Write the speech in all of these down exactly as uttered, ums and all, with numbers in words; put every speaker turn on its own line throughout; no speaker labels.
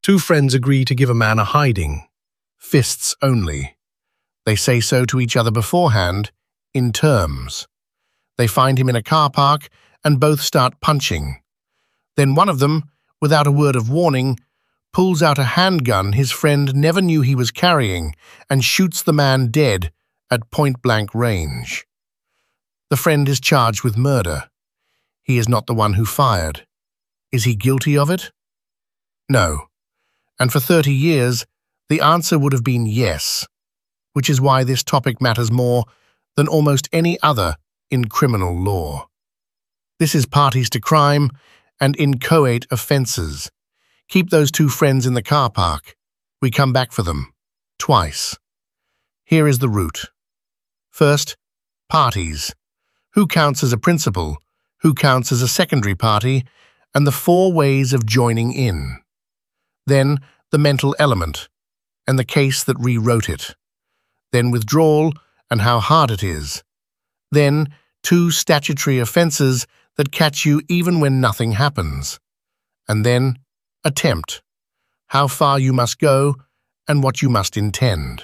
Two friends agree to give a man a hiding. Fists only. They say so to each other beforehand, in terms. They find him in a car park and both start punching. Then one of them, without a word of warning, pulls out a handgun his friend never knew he was carrying and shoots the man dead at point-blank range. The friend is charged with murder. He is not the one who fired. Is he guilty of it? No. And for thirty years, the answer would have been yes, which is why this topic matters more than almost any other in criminal law. This is parties to crime and inchoate offences. Keep those two friends in the car park. We come back for them. Twice. Here is the route. First, parties. Who counts as a principal? Who counts as a secondary party? And the four ways of joining in. Then, the mental element, and the case that rewrote it. Then withdrawal, and how hard it is. Then, two statutory offences that catch you even when nothing happens. And then, attempt, how far you must go and what you must intend.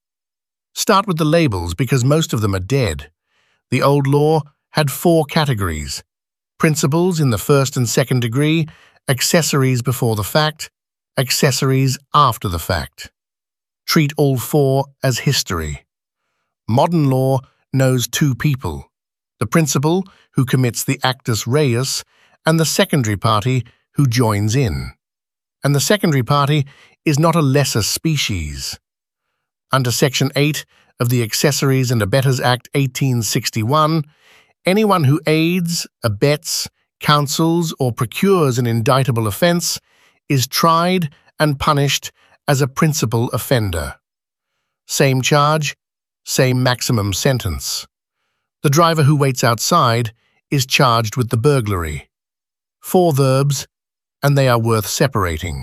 Start with the labels because most of them are dead. The old law had four categories: principals in the first and second degree, accessories before the fact, accessories after the fact. Treat all four as history. Modern law knows two people: the principal, who commits the actus reus, and the secondary party, who joins in. And the secondary party is not a lesser species. Under Section eight of the Accessories and Abettors Act eighteen sixty-one, anyone who aids, abets, counsels, or procures an indictable offence is tried and punished as a principal offender. Same charge, same maximum sentence. The driver who waits outside is charged with the burglary. Four verbs, and they are worth separating.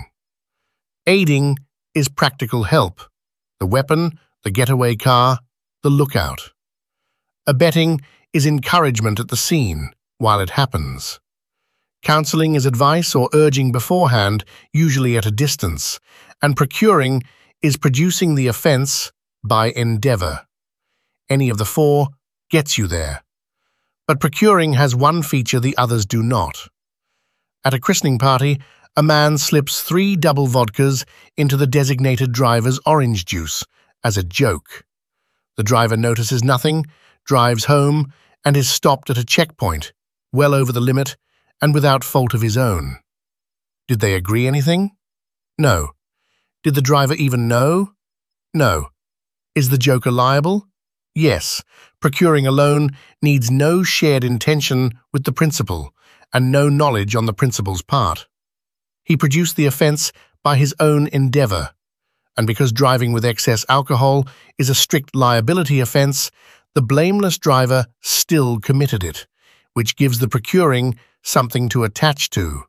Aiding is practical help, the weapon, the getaway car, the lookout. Abetting is encouragement at the scene while it happens. Counseling is advice or urging beforehand, usually at a distance, and procuring is producing the offence by endeavour. Any of the four gets you there. But procuring has one feature the others do not. At a christening party, a man slips three double vodkas into the designated driver's orange juice as a joke. The driver notices nothing, drives home, and is stopped at a checkpoint, well over the limit, and without fault of his own. Did they agree anything? No. Did the driver even know? No. Is the joker liable? Yes. Procuring alone needs no shared intention with the principal, and no knowledge on the principal's part. He produced the offence by his own endeavour, and because driving with excess alcohol is a strict liability offence, the blameless driver still committed it, which gives the procuring something to attach to.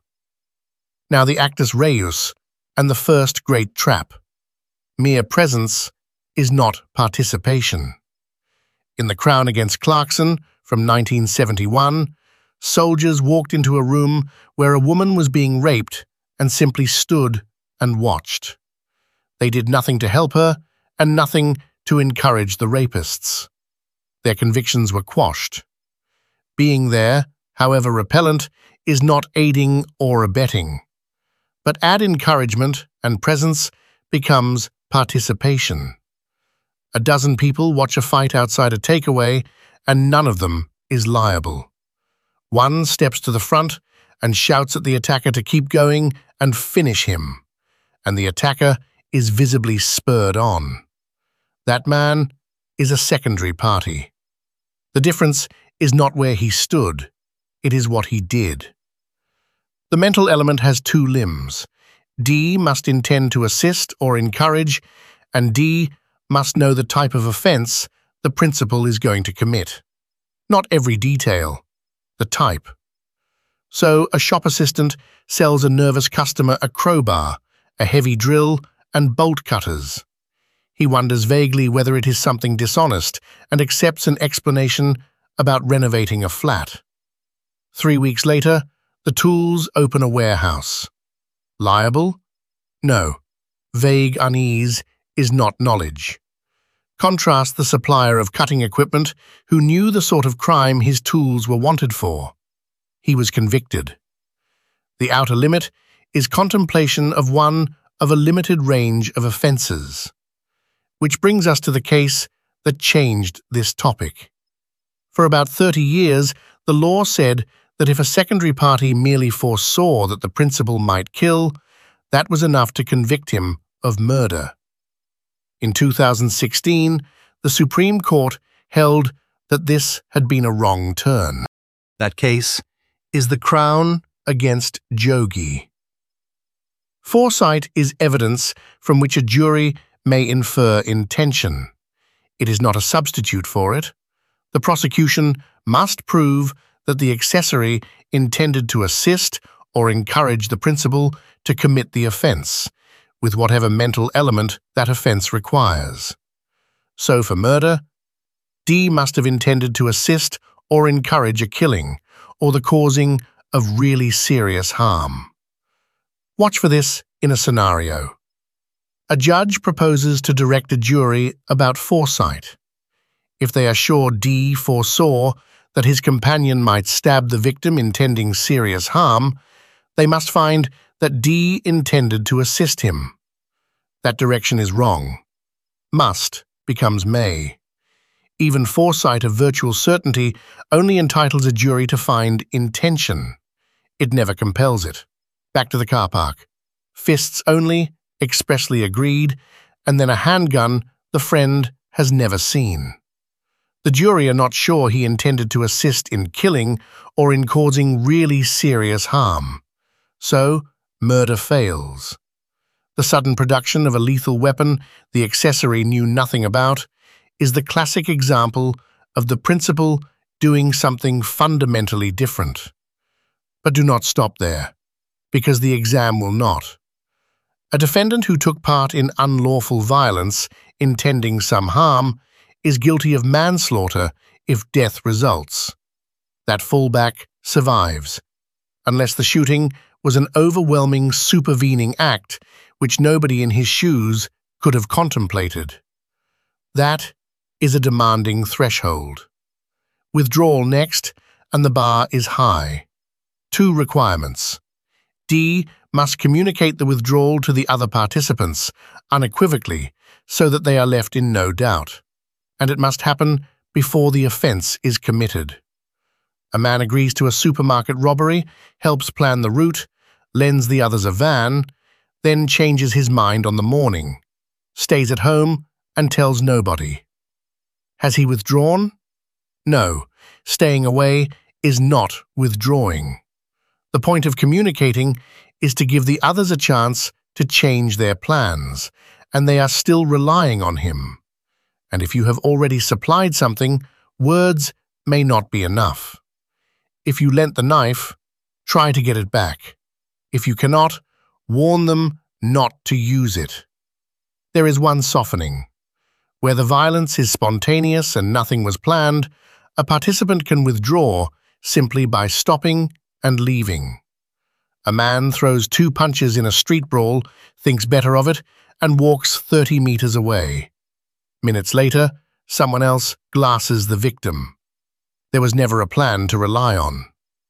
Now the actus reus, and the first great trap. Mere presence is not participation. In The Crown against Clarkson from nineteen seventy-one, soldiers walked into a room where a woman was being raped and simply stood and watched. They did nothing to help her and nothing to encourage the rapists. Their convictions were quashed. Being there, however repellent, is not aiding or abetting. But add encouragement and presence becomes participation. A dozen people watch a fight outside a takeaway and none of them is liable. One steps to the front and shouts at the attacker to keep going and finish him, and the attacker is visibly spurred on. That man is a secondary party. The difference is not where he stood, it is what he did. The mental element has two limbs. D must intend to assist or encourage, and D must know the type of offence the principal is going to commit. Not every detail, the type. So a shop assistant sells a nervous customer a crowbar, a heavy drill, and bolt cutters. He wonders vaguely whether it is something dishonest and accepts an explanation about renovating a flat. Three weeks later, the tools open a warehouse. Liable? No, vague unease is not knowledge. Contrast the supplier of cutting equipment who knew the sort of crime his tools were wanted for. He was convicted. The outer limit is contemplation of one of a limited range of offences. Which brings us to the case that changed this topic. For about thirty years, the law said that if a secondary party merely foresaw that the principal might kill, that was enough to convict him of murder. In two thousand sixteen, the Supreme Court held that this had been a wrong turn. That case is the Crown against Jogee. Foresight is evidence from which a jury may infer intention. It is not a substitute for it. The prosecution must prove that the accessory intended to assist or encourage the principal to commit the offence, with whatever mental element that offence requires. So for murder, D must have intended to assist or encourage a killing, or the causing of really serious harm. Watch for this in a scenario. A judge proposes to direct a jury about foresight. If they are sure D foresaw that his companion might stab the victim intending serious harm, they must find that D intended to assist him. That direction is wrong. Must becomes may. Even foresight of virtual certainty only entitles a jury to find intention. It never compels it. Back to the car park. Fists only, expressly agreed, and then a handgun the friend has never seen. The jury are not sure he intended to assist in killing or in causing really serious harm. So, murder fails. The sudden production of a lethal weapon the accessory knew nothing about is the classic example of the principal doing something fundamentally different. But do not stop there, because the exam will not. A defendant who took part in unlawful violence, intending some harm, is guilty of manslaughter if death results. That fallback survives, unless the shooting was an overwhelming supervening act which nobody in his shoes could have contemplated. That is a demanding threshold. Withdrawal next, and the bar is high. Two requirements. D must communicate the withdrawal to the other participants, unequivocally, so that they are left in no doubt. And it must happen before the offence is committed. A man agrees to a supermarket robbery, helps plan the route, lends the others a van, then changes his mind on the morning, stays at home and tells nobody. Has he withdrawn? No, staying away is not withdrawing. The point of communicating is to give the others a chance to change their plans, and they are still relying on him. And if you have already supplied something, words may not be enough. If you lent the knife, try to get it back. If you cannot, warn them not to use it. There is one softening. Where the violence is spontaneous and nothing was planned, a participant can withdraw simply by stopping and leaving. A man throws two punches in a street brawl, thinks better of it, and walks thirty meters away. Minutes later, someone else glasses the victim. There was never a plan to rely on.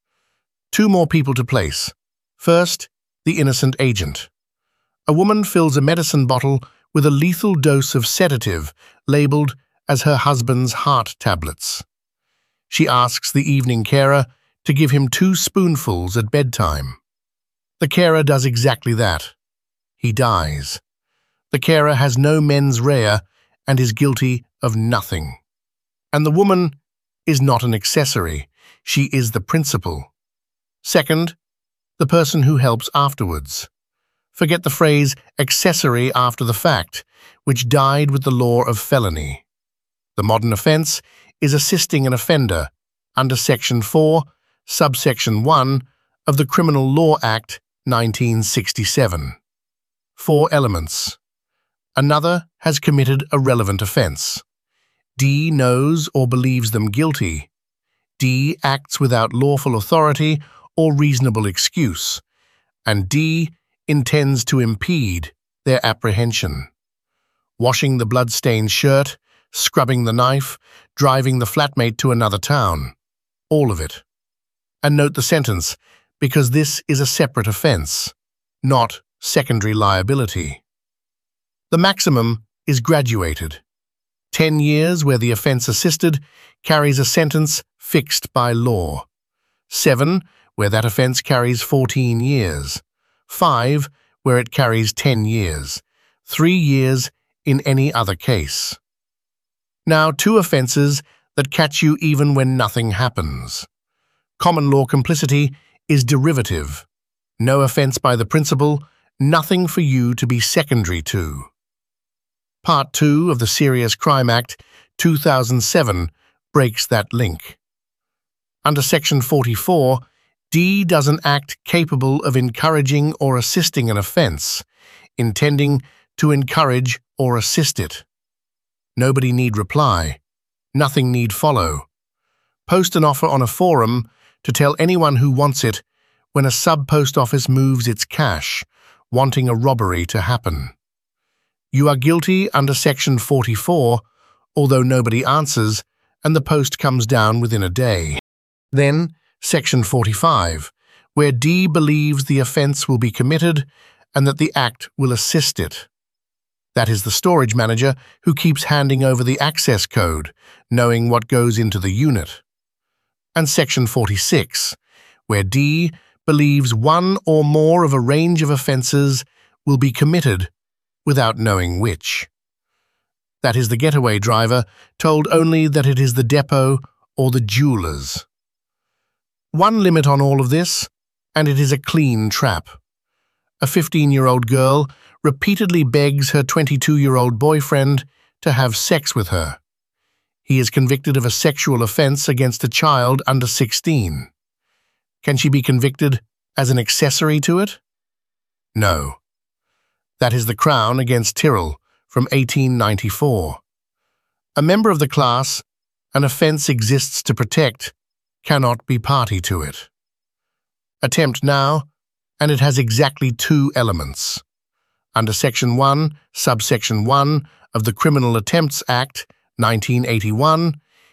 Two more people to place. First, the innocent agent. A woman fills a medicine bottle with a lethal dose of sedative labeled as her husband's heart tablets. She asks the evening carer to give him two spoonfuls at bedtime. The carer does exactly that. He dies. The carer has no mens rea and is guilty of nothing. And the woman is not an accessory. She is the principal. Second, the person who helps afterwards. Forget the phrase accessory after the fact, which died with the law of felony. The modern offence is assisting an offender under Section four, Subsection one of the Criminal Law Act nineteen sixty-seven. Four elements. Another has committed a relevant offence. D knows or believes them guilty. D acts without lawful authority or reasonable excuse. And D intends to impede their apprehension. Washing the blood-stained shirt, scrubbing the knife, driving the flatmate to another town. All of it. And note the sentence, because this is a separate offence, not secondary liability. The maximum is graduated. Ten years where the offence assisted carries a sentence fixed by law. Seven where that offence carries fourteen years. Five where it carries ten years. Three years in any other case. Now two offences that catch you even when nothing happens. Common law complicity is derivative. No offence by the principal, nothing for you to be secondary to. Part two of the Serious Crime Act two thousand seven breaks that link. Under Section forty-four, D does an act capable of encouraging or assisting an offence, intending to encourage or assist it. Nobody need reply. Nothing need follow. Post an offer on a forum to tell anyone who wants it when a sub-post office moves its cash, wanting a robbery to happen. You are guilty under Section forty-four, although nobody answers and the post comes down within a day. Then, Section forty-five, where D believes the offence will be committed and that the act will assist it. That is the storage manager who keeps handing over the access code, knowing what goes into the unit. And Section forty-six, where D believes one or more of a range of offences will be committed without knowing which. That is the getaway driver, told only that it is the depot or the jeweller's. One limit on all of this, and it is a clean trap. A fifteen-year-old girl repeatedly begs her twenty-two-year-old boyfriend to have sex with her. He is convicted of a sexual offence against a child under sixteen. Can she be convicted as an accessory to it? No. That is the Crown against Tyrrell from eighteen ninety-four. A member of the class, an offence exists to protect, cannot be party to it. Attempt now, and it has exactly two elements. Under Section one, Subsection one of the Criminal Attempts Act, nineteen eighty-one,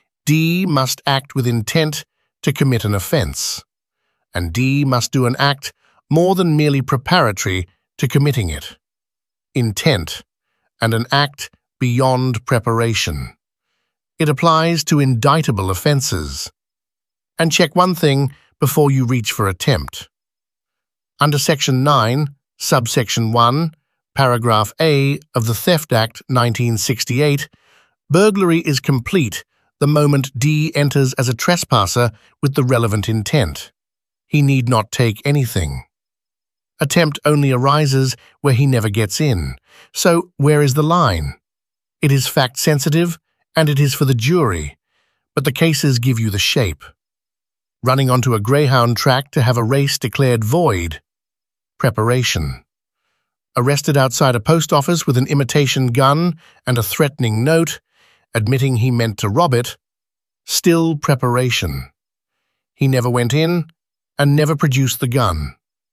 D must act with intent to commit an offence, and D must do an act more than merely preparatory to committing it. Intent, and an act beyond preparation. It applies to indictable offences. And check one thing before you reach for attempt. Under Section nine, Subsection one, Paragraph A of the Theft Act nineteen sixty-eight, burglary is complete the moment D enters as a trespasser with the relevant intent. He need not take anything. Attempt only arises where he never gets in. So where is the line? It is fact-sensitive, and it is for the jury, but the cases give you the shape. Running onto a greyhound track to have a race declared void. Preparation. Arrested outside a post office with an imitation gun and a threatening note, admitting he meant to rob it. Still preparation. He never went in and never produced the gun.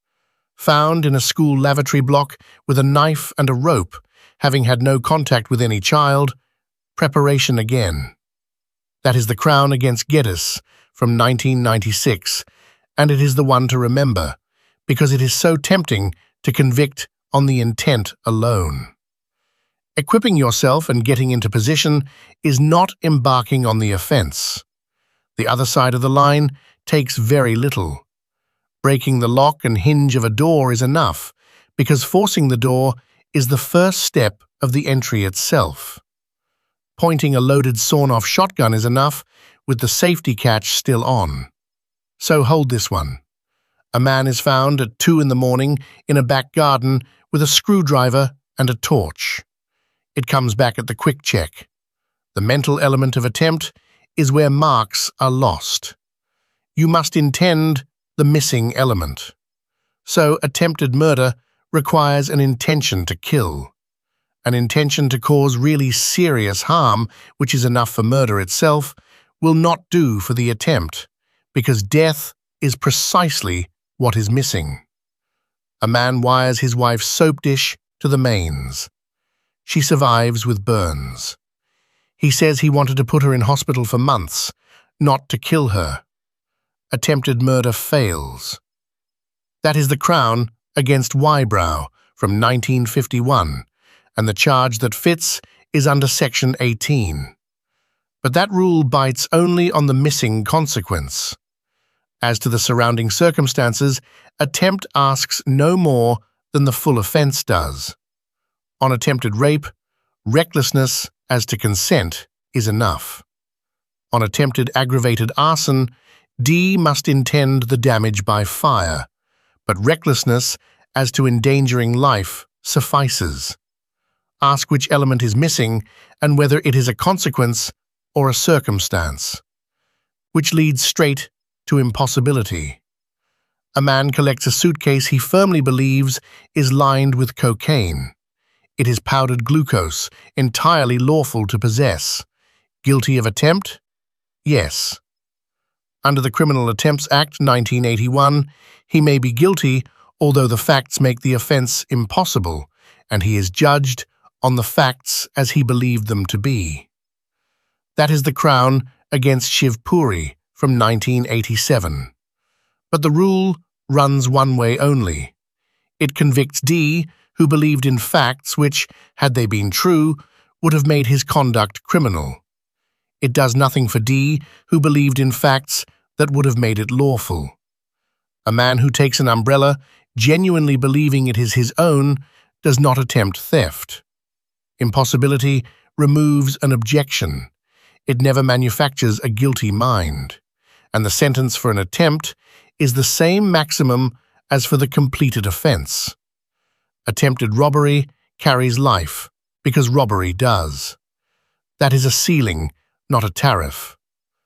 Found in a school lavatory block with a knife and a rope, having had no contact with any child. Preparation again. That is the Crown against Geddes from nineteen ninety-six, and it is the one to remember, because it is so tempting to convict on the intent alone. Equipping yourself and getting into position is not embarking on the offence. The other side of the line takes very little. Breaking the lock and hinge of a door is enough, because forcing the door is the first step of the entry itself. Pointing a loaded sawn-off shotgun is enough, with the safety catch still on. So hold this one. A man is found at two in the morning in a back garden with a screwdriver and a torch. It comes back at the quick check. The mental element of attempt is where marks are lost. You must intend the missing element. So attempted murder requires an intention to kill. An intention to cause really serious harm, which is enough for murder itself, will not do for the attempt, because death is precisely what is missing. A man wires his wife's soap dish to the mains. She survives with burns. He says he wanted to put her in hospital for months, not to kill her. Attempted murder fails. That is The Crown against Whybrow from nineteen fifty-one, and the charge that fits is under Section eighteen. But that rule bites only on the missing consequence. As to the surrounding circumstances, attempt asks no more than the full offence does. On attempted rape, recklessness as to consent is enough. On attempted aggravated arson, D must intend the damage by fire, but recklessness as to endangering life suffices. Ask which element is missing and whether it is a consequence or a circumstance, which leads straight to impossibility. A man collects a suitcase he firmly believes is lined with cocaine. It is powdered glucose, entirely lawful to possess. Guilty of attempt? Yes. Under the Criminal Attempts Act nineteen eighty-one, he may be guilty, although the facts make the offence impossible, and he is judged on the facts as he believed them to be. That is The Crown against Shivpuri from nineteen eighty-seven. But the rule runs one way only. It convicts D, who believed in facts which, had they been true, would have made his conduct criminal. It does nothing for D, who believed in facts that would have made it lawful. A man who takes an umbrella, genuinely believing it is his own, does not attempt theft. Impossibility removes an objection. It never manufactures a guilty mind, and the sentence for an attempt is the same maximum as for the completed offence. Attempted robbery carries life, because robbery does. That is a ceiling, not a tariff.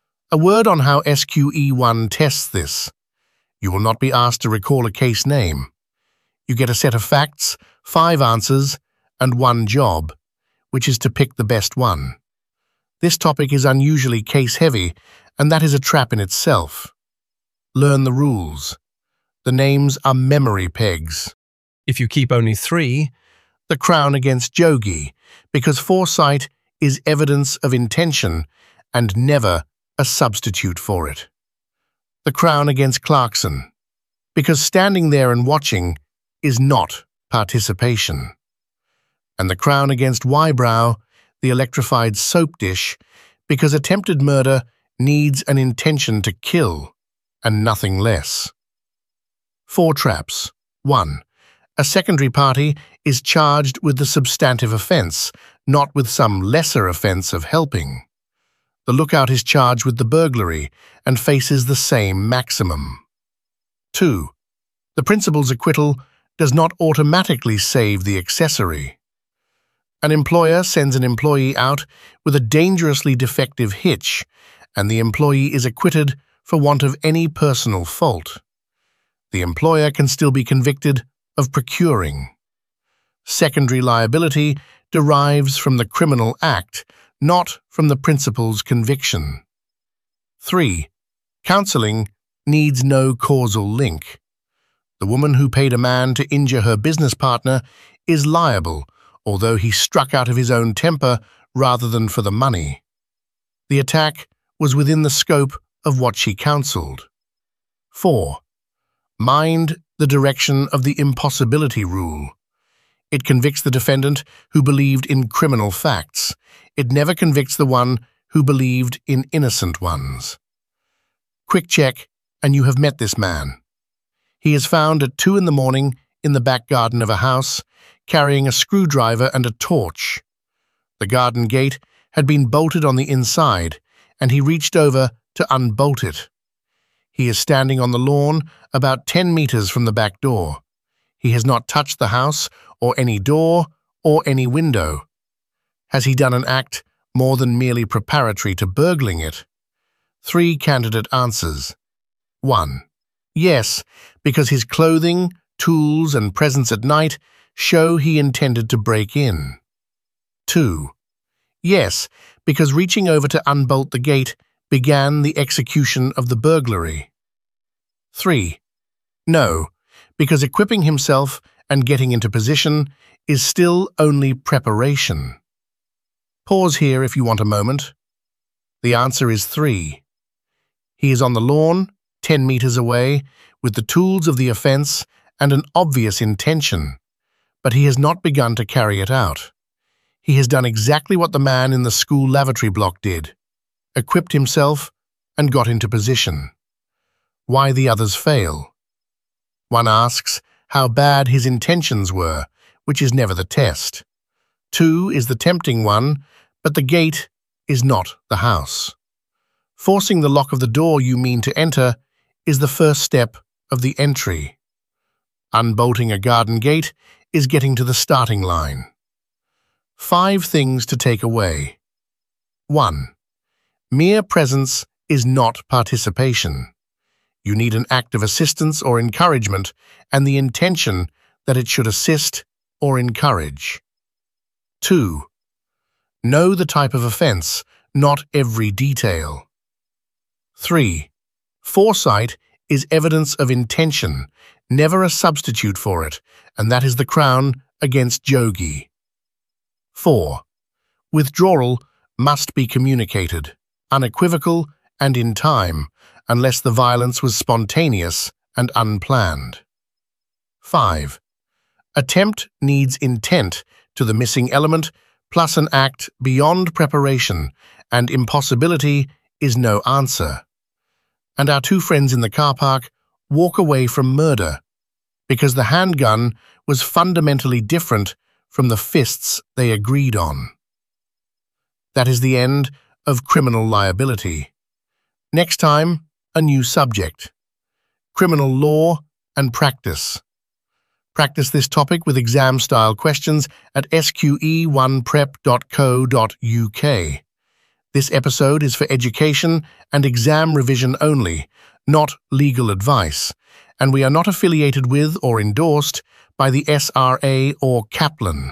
A word on how S Q E one tests this. You will not be asked to recall a case name. You get a set of facts, five answers, and one job, which is to pick the best one. This topic is unusually case-heavy, and that is a trap in itself. Learn the rules. The names are memory pegs.
If you keep only three,
The Crown against Jogi, because foresight is evidence of intention and never a substitute for it. The Crown against Clarkson, because standing there and watching is not participation. And The Crown against Whybrow, the electrified soap dish, because attempted murder needs an intention to kill and nothing less. Four traps. One. A secondary party is charged with the substantive offence, not with some lesser offence of helping. The lookout is charged with the burglary and faces the same maximum. Two. The principal's acquittal does not automatically save the accessory. An employer sends an employee out with a dangerously defective hitch, and the employee is acquitted for want of any personal fault. The employer can still be convicted of procuring. Secondary liability derives from the criminal act, not from the principal's conviction. Three. Counselling needs no causal link. The woman who paid a man to injure her business partner is liable, although he struck out of his own temper rather than for the money. The attack was within the scope of what she counselled. Four. Mind the direction of the impossibility rule. It convicts the defendant who believed in criminal facts. It never convicts the one who believed in innocent ones. Quick check, and you have met this man. He is found at two in the morning in the back garden of a house, carrying a screwdriver and a torch. The garden gate had been bolted on the inside, and he reached over to unbolt it. He is standing on the lawn about ten meters from the back door. He has not touched the house, or any door, or any window. Has he done an act more than merely preparatory to burgling it? Three candidate answers. One. Yes, because his clothing, tools, and presence at night show he intended to break in. Two. Yes, because reaching over to unbolt the gate began the execution of the burglary. Three. No, because equipping himself and getting into position is still only preparation. Pause here if you want a moment. The answer is three. He is on the lawn, ten meters away, with the tools of the offense and an obvious intention, but he has not begun to carry it out. He has done exactly what the man in the school lavatory block did, equipped himself and got into position. Why the others fail? One asks how bad his intentions were, which is never the test. Two is the tempting one, but the gate is not the house. Forcing the lock of the door you mean to enter is the first step of the entry. Unbolting a garden gate is getting to the starting line. Five things to take away. One. Mere presence is not participation. You need an act of assistance or encouragement and the intention that it should assist or encourage. Two. Know the type of offense, not every detail. Three. Foresight is evidence of intention, never a substitute for it, and that is the crown against Jogi. Four. Withdrawal must be communicated, unequivocal and in time, unless the violence was spontaneous and unplanned. Five. Attempt needs intent to the missing element, plus an act beyond preparation, and impossibility is no answer. And our two friends in the car park walk away from murder, because the handgun was fundamentally different from the fists they agreed on. That is the end of criminal liability. Next time, a new subject: criminal law and practice. Practice this topic with exam-style questions at S Q E one prep dot co dot U K. This episode is for education and exam revision only, not legal advice, and we are not affiliated with or endorsed by the S R A or Kaplan.